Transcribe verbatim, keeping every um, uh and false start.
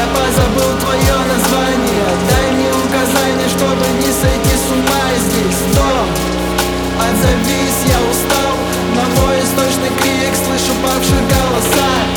Я позабыл твое название. Дай мне указание, чтобы не сойти с ума. Здесь дом, отзовись, я устал. На мой источный крик слышу павших голоса.